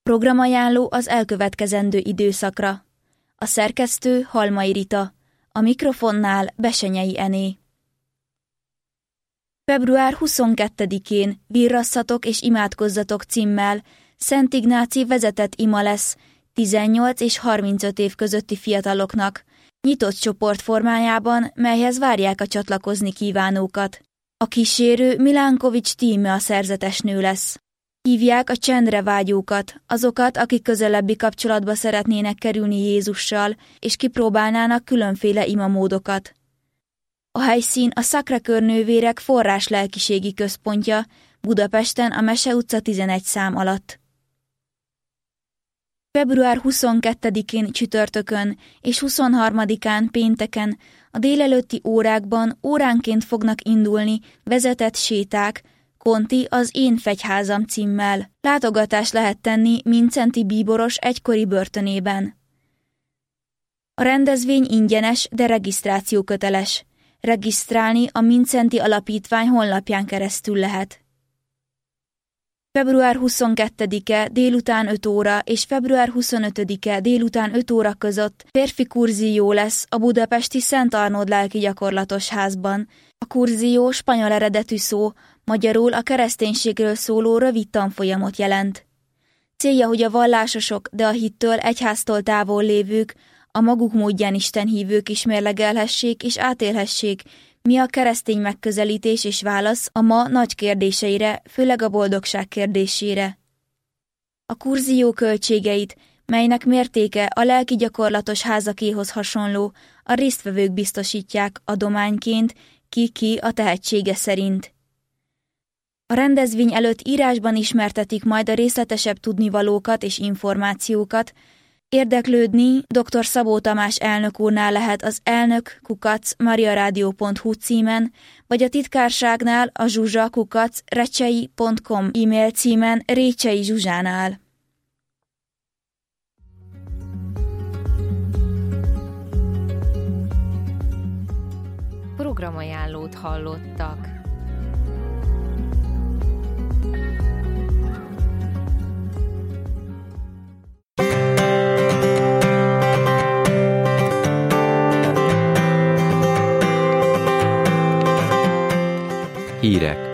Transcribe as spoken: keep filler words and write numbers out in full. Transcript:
Programajánló az elkövetkezendő időszakra. A szerkesztő Halmai Rita, a mikrofonnál Besenyei Ené. február huszonkettedikén Virrasszatok és imádkozzatok címmel Szent Ignáci vezetett ima lesz tizennyolc és harmincöt év közötti fiataloknak, nyitott csoport formájában, melyhez várják a csatlakozni kívánókat. A kísérő Milánkovics Tíme a szerzetesnő lesz. Hívják a csendre vágyókat, azokat, akik közelebbi kapcsolatba szeretnének kerülni Jézussal, és kipróbálnának különféle imamódokat. A helyszín a Sacré-Cœur nővérek forrás lelkiségi központja, Budapesten a Mese utca tizenegy szám alatt. február huszonkettedikén csütörtökön és huszonharmadikán pénteken a délelőtti órákban óránként fognak indulni vezetett séták, Konti az Én fegyházam címmel. Látogatást lehet tenni Mincenti bíboros egykori börtönében. A rendezvény ingyenes, de regisztráció köteles. Regisztrálni a Mincenti Alapítvány honlapján keresztül lehet. február huszonkettedike délután öt óra és február huszonötödike délután öt óra között férfi kurzió lesz a budapesti Szent Arnód lelki gyakorlatos házban. A kurzió spanyol eredetű szó, magyarul a kereszténységről szóló rövid tanfolyamot jelent. Célja, hogy a vallásosok, de a hittől, egyháztól távol lévők, a maguk módján istenhívők is mérlegelhessék és átélhessék, mi a keresztény megközelítés és válasz a ma nagy kérdéseire, főleg a boldogság kérdésére. A kurzió költségeit, melynek mértéke a lelki gyakorlatos házakéhoz hasonló, a résztvevők biztosítják adományként, ki-ki a tehetsége szerint. A rendezvény előtt írásban ismertetik majd a részletesebb tudnivalókat és információkat. Érdeklődni dr. Szabó Tamás elnök úrnál lehet az elnök kukac mariaradio pont hu címen, vagy a titkárságnál a zsuzsa kukac recsei pont com e-mail címen Récsei Zsuzsánál. Programajánlót hallottak. Hírek.